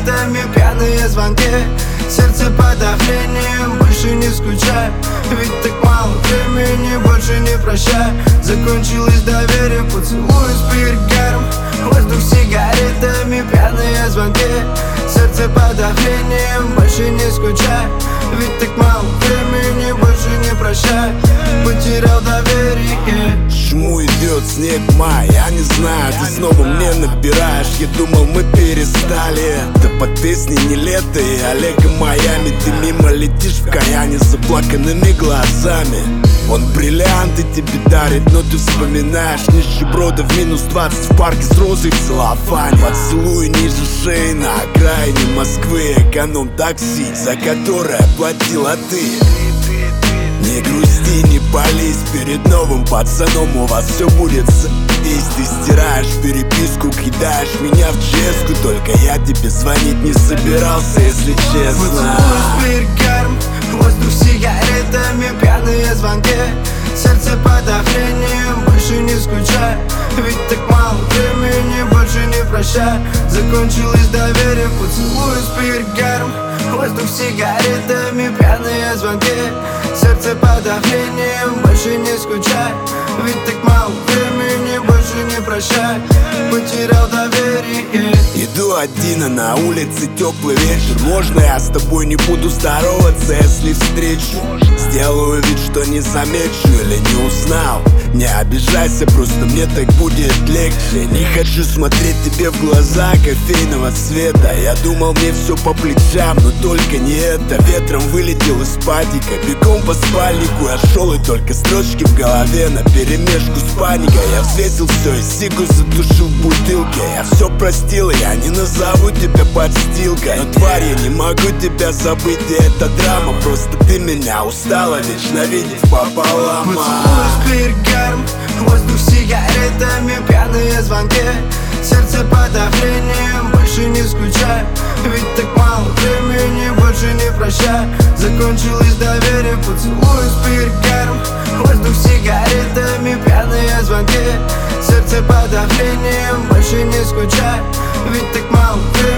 сигаретами, пьяные звонки, сердце под давлением, больше не скучай. Ведь так мало времени, больше не прощай. Закончилось доверие, поцелуй с перегаром, воздух сигаретами, пьяные звонки, сердце под давлением, больше не скучай. Ведь так мало времени, больше не прощай. Потерял доверие. Почему идет снег, май? Я не знаю, ты снова мне набираешь. Я думал, мы перестали. Да под песни не лето и Олега Майами. Ты мимо летишь в каяне с заплаканными глазами. Он бриллианты тебе дарит, но ты вспоминаешь нищеброда в минус 20 в парке с розой в целлофане. Поцелуй ниже шеи на окраине Москвы, эконом-такси, за которое платила ты. Не грусти, не пались, перед новым пацаном у вас все будет заебись. Ты стираешь переписку, кидаешь меня в ческу, только я тебе звонить не собирался, если честно. Поцелуй с перегаром, воздух сигаретами, пьяные звонки, сердце под давлением, больше не скучай. Ведь так мало времени, больше не прощай. Закончилось доверие, поцелуй с перегаром, воздух сигаретами, пьяные звонки, сердце под давлением, больше не скучай. Ведь так мало времени, больше не прощай. Потерял доверие. Иду один, а на улице теплый вечер. Можно я с тобой не буду здороваться, если встречу? Сделаю вид, что не замечу или не узнал. Не обижайся, просто мне так будет легче. Не хочу смотреть тебе в глаза кофейного цвета. Я думал, мне все по плечам, но только не это. Ветром вылетел из падика, бегом по спальнику я шел, и только строчки в голове наперемешку с паникой. Я взвесил все и сигу затушил в бутылке. Я все простил, я не назову тебя подстилкой. Но тварь, я не могу тебя забыть, и это драма. Просто ты меня устала вечно видеть пополам. Поцелуй с перегаром, воздух сигаретами, пьяные звонки, сердце под давлением, больше не скучай. Ведь так мало времени, больше не прощай. Закончилось доверие, поцелуй с перегаром, воздух сигаретами, пьяные звонки, сердце под давлением, больше не скучай. Ведь так мало времени.